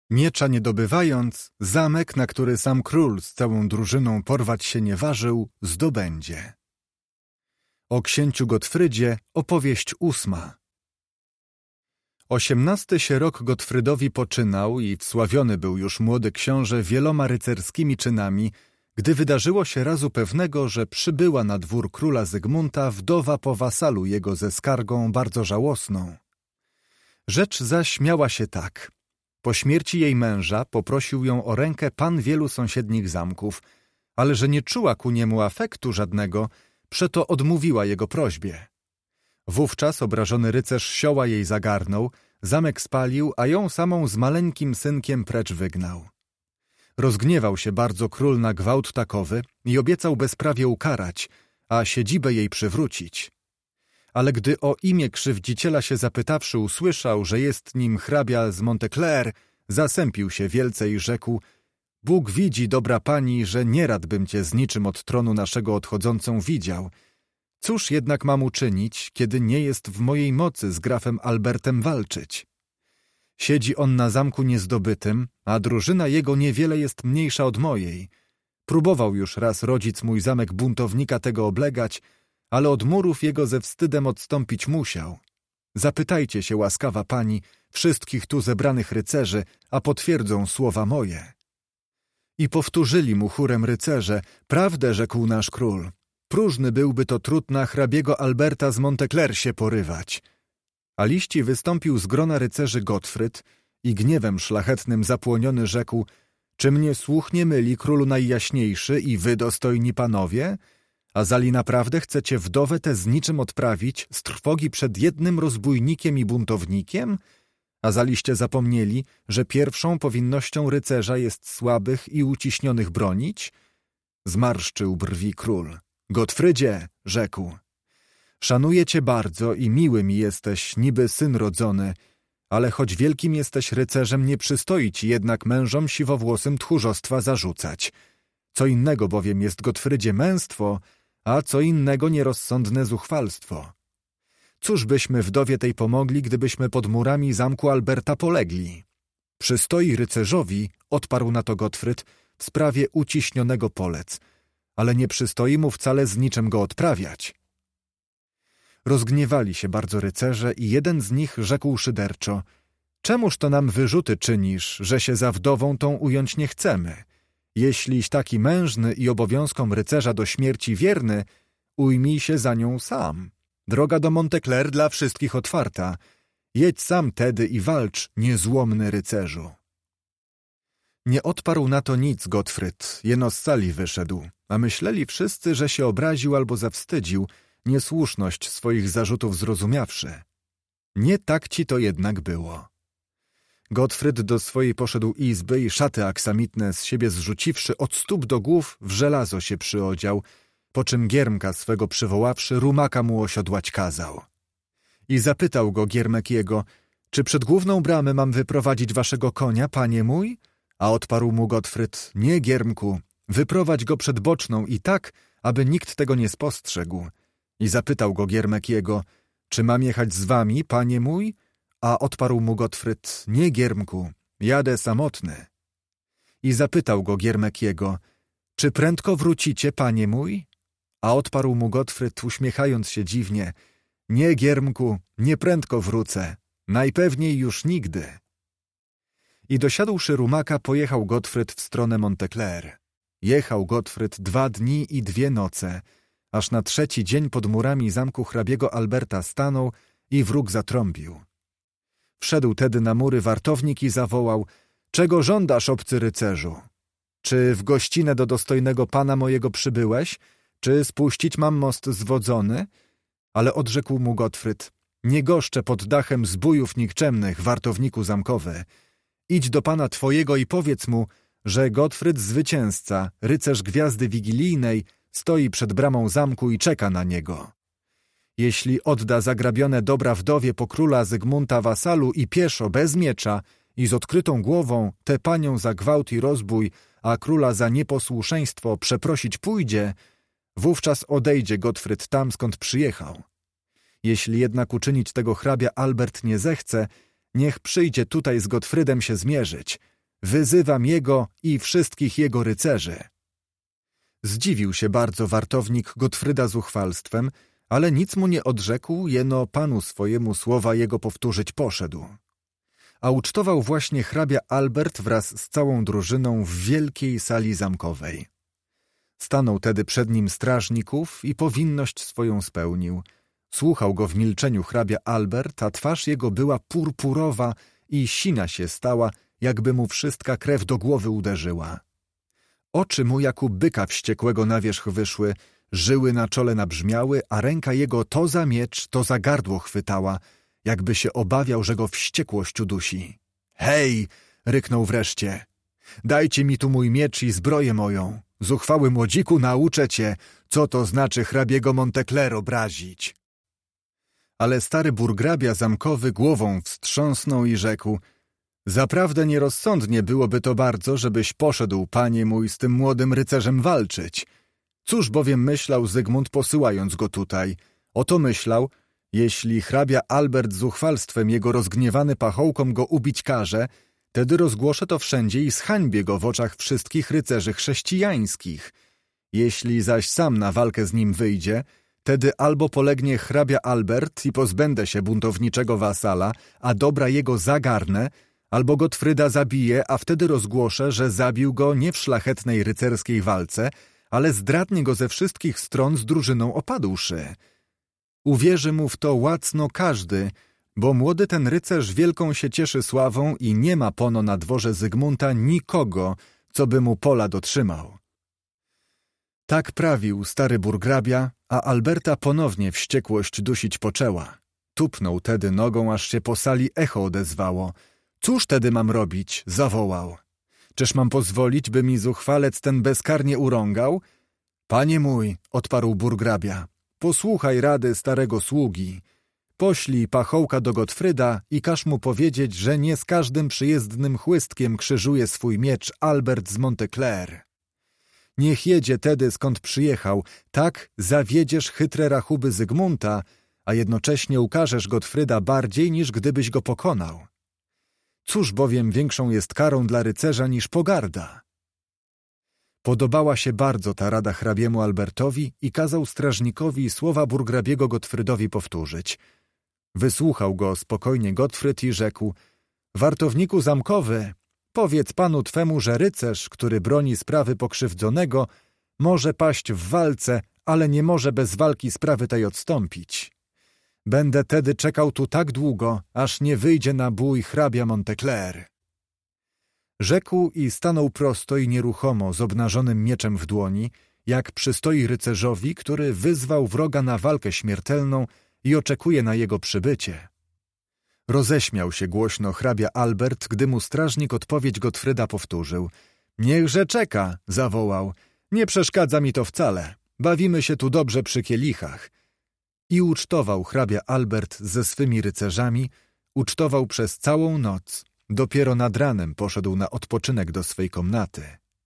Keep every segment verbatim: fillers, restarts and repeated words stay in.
Miecza nie dobywając, zamek, na który sam król z całą drużyną porwać się nie ważył, zdobędzie. O księciu Gotfrydzie opowieść ósma. Osiemnasty się rok Gotfrydowi poczynał i wsławiony był już młody książę wieloma rycerskimi czynami, gdy wydarzyło się razu pewnego, że przybyła na dwór króla Zygmunta wdowa po wasalu jego ze skargą bardzo żałosną. Rzecz zaś miała się tak. Po śmierci jej męża poprosił ją o rękę pan wielu sąsiednich zamków, ale że nie czuła ku niemu afektu żadnego, przeto odmówiła jego prośbie. Wówczas obrażony rycerz sioła jej zagarnął, zamek spalił, a ją samą z maleńkim synkiem precz wygnał. Rozgniewał się bardzo król na gwałt takowy i obiecał bezprawie ukarać, a siedzibę jej przywrócić. Ale gdy o imię krzywdziciela się zapytawszy usłyszał, że jest nim hrabia z Monteclair, zasępił się wielce i rzekł: Bóg widzi, dobra pani, że nierad bym cię z niczym od tronu naszego odchodzącą widział. Cóż jednak mam uczynić, kiedy nie jest w mojej mocy z grafem Albertem walczyć? Siedzi on na zamku niezdobytym, a drużyna jego niewiele jest mniejsza od mojej. Próbował już raz rodzic mój zamek buntownika tego oblegać, ale od murów jego ze wstydem odstąpić musiał. Zapytajcie się, łaskawa pani, wszystkich tu zebranych rycerzy, a potwierdzą słowa moje. I powtórzyli mu chórem rycerze: prawdę rzekł nasz król. Próżny byłby to trud na hrabiego Alberta z Monteclair się porywać. A liści wystąpił z grona rycerzy Gotfryd i gniewem szlachetnym zapłoniony rzekł: czy mnie słuch nie myli, królu najjaśniejszy i wy, dostojni panowie? A zali naprawdę chcecie wdowę tę z niczym odprawić, z trwogi przed jednym rozbójnikiem i buntownikiem? A zaliście zapomnieli, że pierwszą powinnością rycerza jest słabych i uciśnionych bronić? Zmarszczył brwi król. Gotfrydzie, rzekł, szanuję cię bardzo i miły mi jesteś, niby syn rodzony, ale choć wielkim jesteś rycerzem, nie przystoi ci jednak mężom siwowłosym tchórzostwa zarzucać. Co innego bowiem jest, Gotfrydzie, męstwo, a co innego nierozsądne zuchwalstwo. Cóż byśmy wdowie tej pomogli, gdybyśmy pod murami zamku Alberta polegli? Przystoi rycerzowi, odparł na to Gotfryd, w sprawie uciśnionego polec, ale nie przystoi mu wcale z niczym go odprawiać. Rozgniewali się bardzo rycerze i jeden z nich rzekł szyderczo: czemuż to nam wyrzuty czynisz, że się za wdową tą ująć nie chcemy? Jeśliś taki mężny i obowiązkom rycerza do śmierci wierny, ujmij się za nią sam. Droga do Monteclair dla wszystkich otwarta. Jedź sam tedy i walcz, niezłomny rycerzu. Nie odparł na to nic Gotfryd, jeno z sali wyszedł, a myśleli wszyscy, że się obraził albo zawstydził, niesłuszność swoich zarzutów zrozumiawszy. Nie tak ci to jednak było. Gotfryd do swojej poszedł izby i szaty aksamitne z siebie zrzuciwszy, od stóp do głów w żelazo się przyodział, po czym giermka swego przywoławszy, rumaka mu osiodłać kazał. I zapytał go giermek jego: czy przed główną bramę mam wyprowadzić waszego konia, panie mój? A odparł mu Gotfryd: nie, giermku, wyprowadź go przed boczną i tak, aby nikt tego nie spostrzegł. I zapytał go giermek jego: czy mam jechać z wami, panie mój? A odparł mu Gotfryd: nie, giermku, jadę samotny. I zapytał go giermek jego: czy prędko wrócicie, panie mój? A odparł mu Gotfryd, uśmiechając się dziwnie: nie, giermku, nie prędko wrócę, najpewniej już nigdy. I dosiadłszy rumaka, pojechał Gotfryd w stronę Monteclair. Jechał Gotfryd dwa dni i dwie noce, aż na trzeci dzień pod murami zamku hrabiego Alberta stanął i wróg zatrąbił. Wszedł tedy na mury wartownik i zawołał: czego żądasz, obcy rycerzu? Czy w gościnę do dostojnego pana mojego przybyłeś? Czy spuścić mam most zwodzony? Ale odrzekł mu Gotfryd: nie goszczę pod dachem zbójów nikczemnych, wartowniku zamkowy. Idź do pana twojego i powiedz mu, że Gotfryd zwycięzca, rycerz gwiazdy wigilijnej, stoi przed bramą zamku i czeka na niego. Jeśli odda zagrabione dobra wdowie po króla Zygmunta wasalu i pieszo, bez miecza i z odkrytą głową, tę panią za gwałt i rozbój, a króla za nieposłuszeństwo przeprosić pójdzie, wówczas odejdzie Gotfryd tam, skąd przyjechał. Jeśli jednak uczynić tego hrabia Albert nie zechce, niech przyjdzie tutaj z Gotfrydem się zmierzyć, Wyzywam jego i wszystkich jego rycerzy. Zdziwił się bardzo wartownik Gottfryda zuchwalstwem, ale nic mu nie odrzekł, jeno panu swojemu słowa jego powtórzyć poszedł. A ucztował właśnie hrabia Albert wraz z całą drużyną w wielkiej sali zamkowej. Stanął tedy przed nim strażników i powinność swoją spełnił. Słuchał go w milczeniu hrabia Albert, a twarz jego była purpurowa i sina się stała, jakby mu wszystka krew do głowy uderzyła. Oczy mu jak u byka wściekłego na wierzch wyszły, żyły na czole nabrzmiały, a ręka jego to za miecz, to za gardło chwytała, jakby się obawiał, że go wściekłość udusi. Hej! Ryknął wreszcie. Dajcie mi tu mój miecz i zbroję moją. Zuchwały młodziku, nauczę cię, co to znaczy hrabiego Montecler obrazić. Ale stary burgrabia zamkowy głową wstrząsnął i rzekł: zaprawdę nierozsądnie byłoby to bardzo, żebyś poszedł, panie mój, z tym młodym rycerzem walczyć. Cóż bowiem myślał Zygmunt, posyłając go tutaj? Oto myślał, jeśli hrabia Albert zuchwalstwem jego rozgniewany pachołkom go ubić każe, tedy rozgłoszę to wszędzie i zhańbię go w oczach wszystkich rycerzy chrześcijańskich. Jeśli zaś sam na walkę z nim wyjdzie, tedy albo polegnie hrabia Albert i pozbędę się buntowniczego wasala, a dobra jego zagarnę, albo Gottfryda zabiję, a wtedy rozgłoszę, że zabił go nie w szlachetnej rycerskiej walce, ale zdradnie go ze wszystkich stron z drużyną opadłszy. Uwierzy mu w to łacno każdy, bo młody ten rycerz wielką się cieszy sławą i nie ma pono na dworze Zygmunta nikogo, co by mu pola dotrzymał. Tak prawił stary burgrabia, a Alberta ponownie wściekłość dusić poczęła. Tupnął tedy nogą, aż się po sali echo odezwało. Cóż tedy mam robić? Zawołał. Czyż mam pozwolić, by mi zuchwalec ten bezkarnie urągał? Panie mój, odparł burgrabia, posłuchaj rady starego sługi. Poślij pachołka do Gottfryda i każ mu powiedzieć, że nie z każdym przyjezdnym chłystkiem krzyżuje swój miecz Albert z Montecler. Niech jedzie tedy, skąd przyjechał, tak zawiedziesz chytre rachuby Zygmunta, a jednocześnie ukażesz Gottfryda bardziej, niż gdybyś go pokonał. Cóż bowiem większą jest karą dla rycerza niż pogarda? Podobała się bardzo ta rada hrabiemu Albertowi i kazał strażnikowi słowa burgrabiego Gottfrydowi powtórzyć. Wysłuchał go spokojnie Gottfryd i rzekł: wartowniku zamkowy, powiedz panu twemu, że rycerz, który broni sprawy pokrzywdzonego, może paść w walce, ale nie może bez walki sprawy tej odstąpić. Będę tedy czekał tu tak długo, aż nie wyjdzie na bój hrabia Montecler. Rzekł i stanął prosto i nieruchomo z obnażonym mieczem w dłoni, jak przystoi rycerzowi, który wyzwał wroga na walkę śmiertelną i oczekuje na jego przybycie. Roześmiał się głośno hrabia Albert, gdy mu strażnik odpowiedź Gottfryda powtórzył. Niechże czeka, zawołał. Nie przeszkadza mi to wcale. Bawimy się tu dobrze przy kielichach. I ucztował hrabia Albert ze swymi rycerzami, ucztował przez całą noc. Dopiero nad ranem poszedł na odpoczynek do swej komnaty.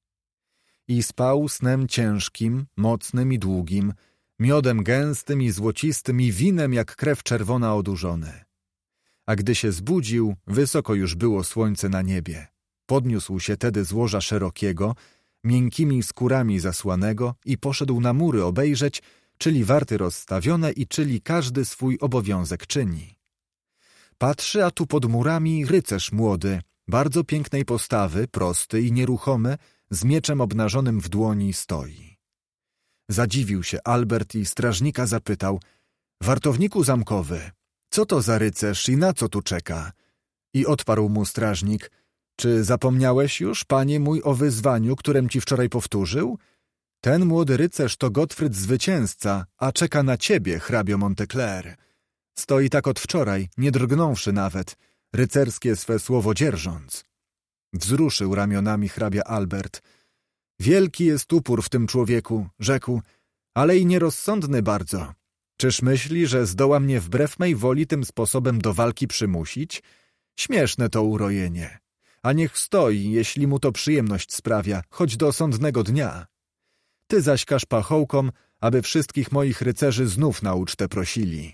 I spał snem ciężkim, mocnym i długim, miodem gęstym i złocistym i winem jak krew czerwona odurzony. A gdy się zbudził, wysoko już było słońce na niebie. Podniósł się tedy z łoża szerokiego, miękkimi skórami zasłanego i poszedł na mury obejrzeć, czyli warty rozstawione i czyli każdy swój obowiązek czyni. Patrzy, a tu pod murami rycerz młody, bardzo pięknej postawy, prosty i nieruchomy, z mieczem obnażonym w dłoni stoi. Zadziwił się Albert i strażnika zapytał: wartowniku zamkowy, co to za rycerz i na co tu czeka? I odparł mu strażnik: czy zapomniałeś już, panie mój, o wyzwaniu, którem ci wczoraj powtórzył? Ten młody rycerz to Gottfryd zwycięzca, a czeka na ciebie, hrabio Montecler. Stoi tak od wczoraj, nie drgnąwszy nawet, rycerskie swe słowo dzierżąc. Wzruszył ramionami hrabia Albert. Wielki jest upór w tym człowieku, rzekł, ale i nierozsądny bardzo. Czyż myśli, że zdoła mnie wbrew mej woli tym sposobem do walki przymusić? Śmieszne to urojenie. A niech stoi, jeśli mu to przyjemność sprawia, choć do sądnego dnia. Ty zaś każ pachołkom, aby wszystkich moich rycerzy znów na ucztę prosili.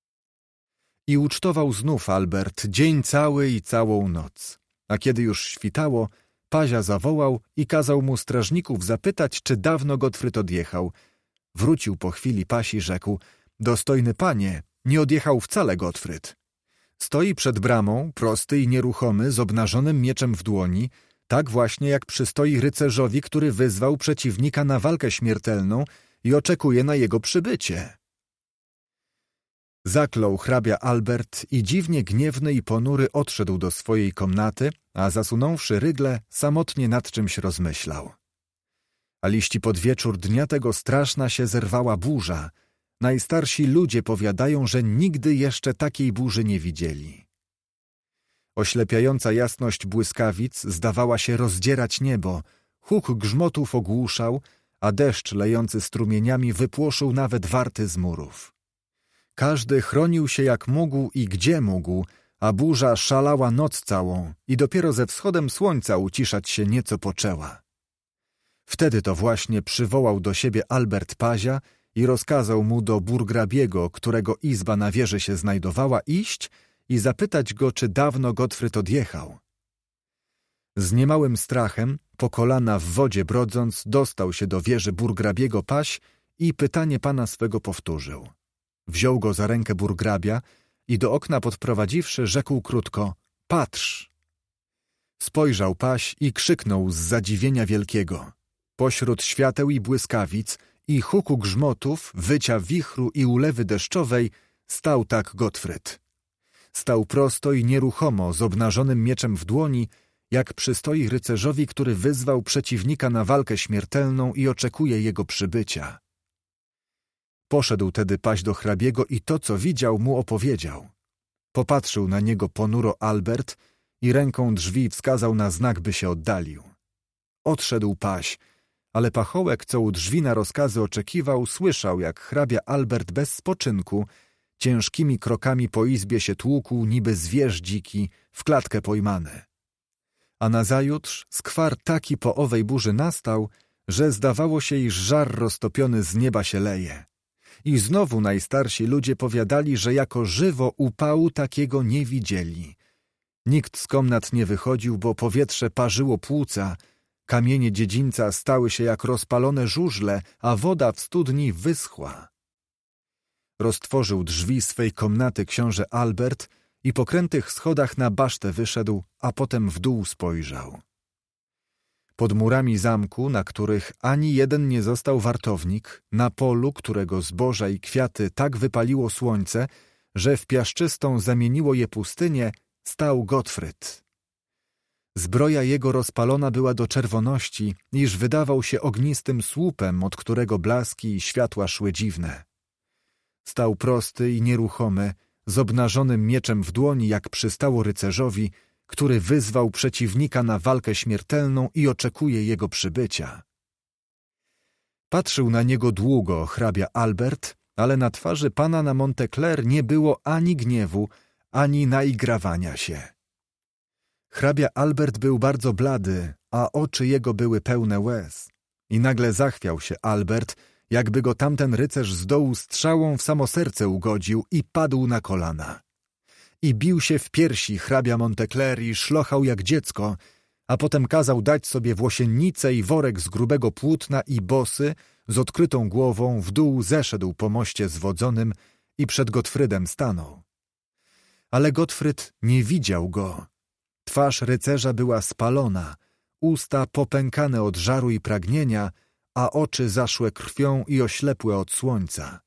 I ucztował znów Albert dzień cały i całą noc. A kiedy już świtało, Pazia zawołał i kazał mu strażników zapytać, czy dawno Gottfried odjechał. Wrócił po chwili Paź i rzekł: dostojny panie, nie odjechał wcale Gottfried. Stoi przed bramą, prosty i nieruchomy, z obnażonym mieczem w dłoni, tak właśnie jak przystoi rycerzowi, który wyzwał przeciwnika na walkę śmiertelną i oczekuje na jego przybycie. Zaklął hrabia Albert i dziwnie gniewny i ponury odszedł do swojej komnaty, a zasunąwszy rygle, samotnie nad czymś rozmyślał. A liści pod wieczór dnia tego straszna się zerwała burza. Najstarsi ludzie powiadają, że nigdy jeszcze takiej burzy nie widzieli. Oślepiająca jasność błyskawic zdawała się rozdzierać niebo, huk grzmotów ogłuszał, a deszcz lejący strumieniami wypłoszył nawet warty z murów. Każdy chronił się jak mógł i gdzie mógł, a burza szalała noc całą i dopiero ze wschodem słońca uciszać się nieco poczęła. Wtedy to właśnie przywołał do siebie Albert Pazia i rozkazał mu do burgrabiego, którego izba na wieży się znajdowała, iść i zapytać go, czy dawno Gottfried odjechał. Z niemałym strachem, po kolana w wodzie brodząc, dostał się do wieży burgrabiego Paź i pytanie pana swego powtórzył. Wziął go za rękę burgrabia i do okna podprowadziwszy, rzekł krótko: patrz! Spojrzał Paź i krzyknął z zadziwienia wielkiego. Pośród świateł i błyskawic i huku grzmotów, wycia wichru i ulewy deszczowej stał tak Gottfried. Stał prosto i nieruchomo, z obnażonym mieczem w dłoni, jak przystoi rycerzowi, który wyzwał przeciwnika na walkę śmiertelną i oczekuje jego przybycia. Poszedł tedy Paź do hrabiego i to, co widział, mu opowiedział. Popatrzył na niego ponuro Albert i ręką drzwi wskazał na znak, by się oddalił. Odszedł Paź, ale pachołek, co u drzwi na rozkazy oczekiwał, słyszał, jak hrabia Albert bez spoczynku ciężkimi krokami po izbie się tłukł, niby zwierz dziki, w klatkę pojmany. A nazajutrz skwar taki po owej burzy nastał, że zdawało się, iż żar roztopiony z nieba się leje. I znowu najstarsi ludzie powiadali, że jako żywo upału takiego nie widzieli. Nikt z komnat nie wychodził, bo powietrze parzyło płuca, kamienie dziedzińca stały się jak rozpalone żużle, a woda w studni wyschła. Roztworzył drzwi swej komnaty książę Albert i po krętych schodach na basztę wyszedł, a potem w dół spojrzał. Pod murami zamku, na których ani jeden nie został wartownik, na polu, którego zboża i kwiaty tak wypaliło słońce, że w piaszczystą zamieniło je pustynię, stał Gottfried. Zbroja jego rozpalona była do czerwoności, iż wydawał się ognistym słupem, od którego blaski i światła szły dziwne. Stał prosty i nieruchomy, z obnażonym mieczem w dłoni, jak przystało rycerzowi, który wyzwał przeciwnika na walkę śmiertelną i oczekuje jego przybycia. Patrzył na niego długo hrabia Albert, ale na twarzy pana na Montecler nie było ani gniewu, ani naigrawania się. Hrabia Albert był bardzo blady, a oczy jego były pełne łez. I nagle zachwiał się Albert, jakby go tamten rycerz z dołu strzałą w samo serce ugodził i padł na kolana. I bił się w piersi hrabia Montecler i szlochał jak dziecko, a potem kazał dać sobie włosiennicę i worek z grubego płótna i bosy, z odkrytą głową w dół zeszedł po moście zwodzonym i przed Gottfriedem stanął. Ale Gottfried nie widział go. Twarz rycerza była spalona, usta popękane od żaru i pragnienia, a oczy zaszłe krwią i oślepłe od słońca.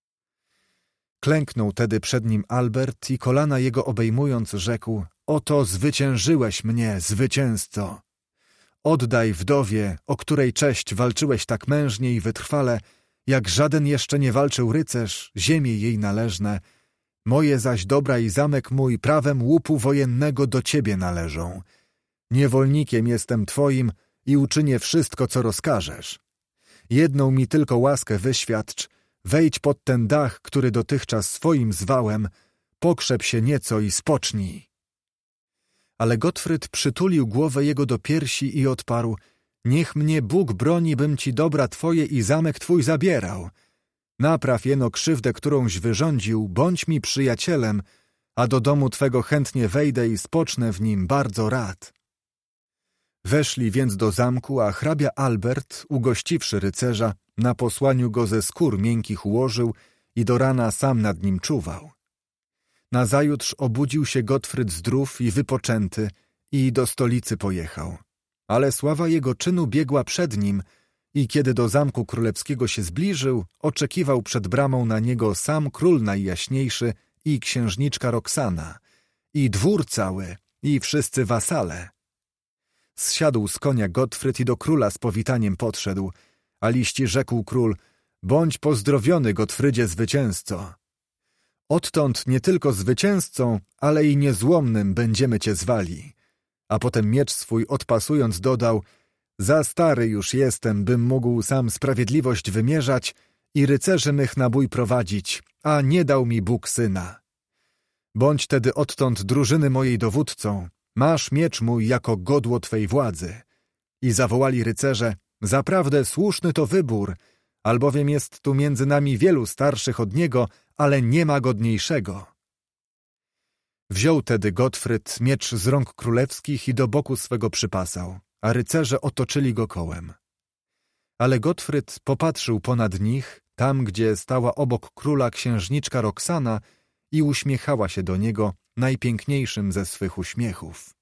Klęknął tedy przed nim Albert i kolana jego obejmując rzekł: oto zwyciężyłeś mnie, zwycięzco. Oddaj wdowie, o której cześć walczyłeś tak mężnie i wytrwale, jak żaden jeszcze nie walczył rycerz, ziemie jej należne. Moje zaś dobra i zamek mój prawem łupu wojennego do ciebie należą. Niewolnikiem jestem twoim i uczynię wszystko, co rozkażesz. Jedną mi tylko łaskę wyświadcz, wejdź pod ten dach, który dotychczas swoim zwałem, pokrzep się nieco i spocznij. Ale Gottfried przytulił głowę jego do piersi i odparł: niech mnie Bóg broni, bym ci dobra twoje i zamek twój zabierał. Napraw jeno krzywdę, którąś wyrządził, bądź mi przyjacielem, a do domu twego chętnie wejdę i spocznę w nim bardzo rad. Weszli więc do zamku, a hrabia Albert, ugościwszy rycerza, na posłaniu go ze skór miękkich ułożył i do rana sam nad nim czuwał. Nazajutrz obudził się Gottfryt zdrów i wypoczęty i do stolicy pojechał. Ale sława jego czynu biegła przed nim i kiedy do zamku królewskiego się zbliżył, oczekiwał przed bramą na niego sam król najjaśniejszy i księżniczka Roxana, i dwór cały, i wszyscy wasale. Zsiadł z konia Gottfryt i do króla z powitaniem podszedł, a liści rzekł król: bądź pozdrowiony, Gottfrydzie, zwycięzco. Odtąd nie tylko zwycięzcą, ale i niezłomnym będziemy cię zwali. A potem miecz swój odpasując dodał: za stary już jestem, bym mógł sam sprawiedliwość wymierzać i rycerzy mych na bój prowadzić, a nie dał mi Bóg syna. Bądź tedy odtąd drużyny mojej dowódcą, masz miecz mój jako godło twej władzy. I zawołali rycerze: zaprawdę słuszny to wybór, albowiem jest tu między nami wielu starszych od niego, ale nie ma godniejszego. Wziął tedy Gottfryt miecz z rąk królewskich i do boku swego przypasał, a rycerze otoczyli go kołem. Ale Gottfryt popatrzył ponad nich, tam gdzie stała obok króla księżniczka Roxana i uśmiechała się do niego najpiękniejszym ze swych uśmiechów.